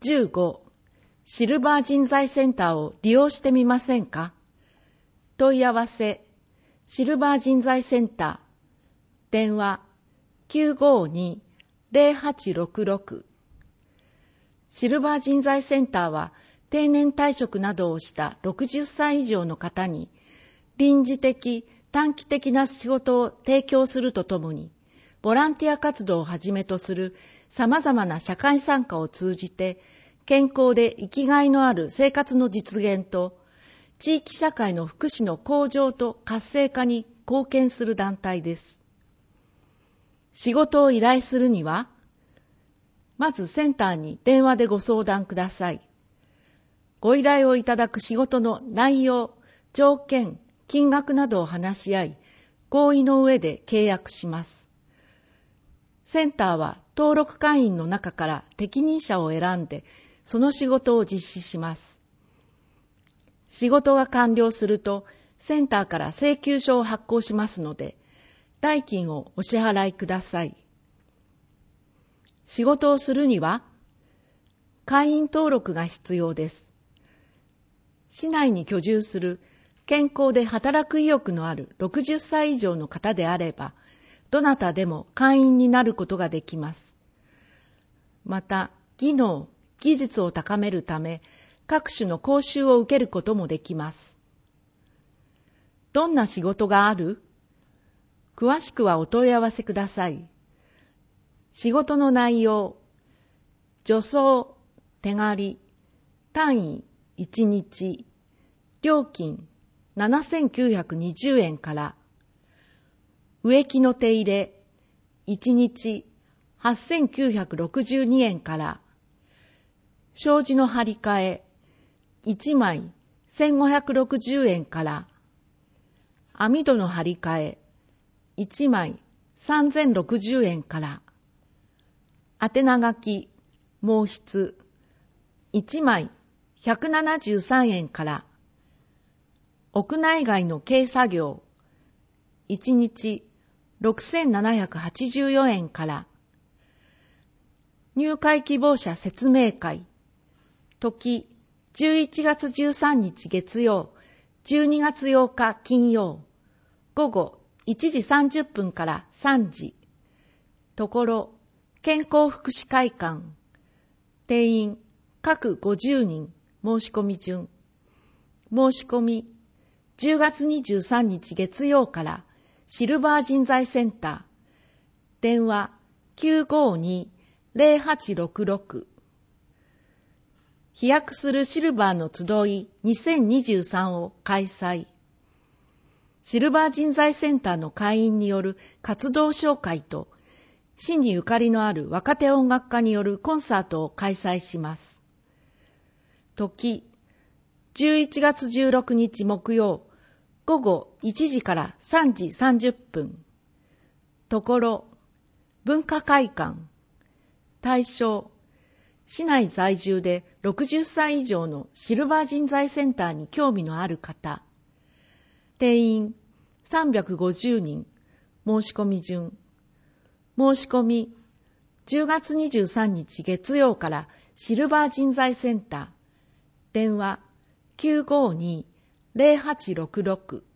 15、シルバー人材センターを利用してみませんか？問い合わせ、シルバー人材センター、電話 952-0866。シルバー人材センターは定年退職などをした60歳以上の方に臨時的、短期的な仕事を提供するとともに、ボランティア活動をはじめとする様々な社会参加を通じて、健康で生きがいのある生活の実現と、地域社会の福祉の向上と活性化に貢献する団体です。仕事を依頼するには、まずセンターに電話でご相談ください。ご依頼をいただく仕事の内容、条件、金額などを話し合い、合意の上で契約します。センターは登録会員の中から適任者を選んで、その仕事を実施します。仕事が完了すると、センターから請求書を発行しますので、代金をお支払いください。仕事をするには、会員登録が必要です。市内に居住する健康で働く意欲のある60歳以上の方であれば、どなたでも会員になることができます。また、技能、技術を高めるため、各種の講習を受けることもできます。どんな仕事がある？詳しくはお問い合わせください。仕事の内容、助走、手刈り、単位1日、料金7,920円から、植木の手入れ、1日8,962円から、障子の張り替え、1枚1,560円から、網戸の張り替え、1枚3,060円から、宛名書き、毛筆、1枚173円から、屋内外の軽作業、1日6,784円から、入会希望者説明会、時11月13日月曜、12月8日金曜、午後1時30分から3時、ところ、健康福祉会館、定員各50人、申し込み順、申し込み、10月23日月曜からシルバー人材センター、電話 952-0866。飛躍するシルバーの集い2023を開催。シルバー人材センターの会員による活動紹介と、市にゆかりのある若手音楽家によるコンサートを開催します。時、11月16日木曜、午後1時から3時30分。ところ、文化会館。対象、市内在住で60歳以上のシルバー人材センターに興味のある方。定員350人、申し込み順。申し込み、10月23日月曜からシルバー人材センター、電話 952-0866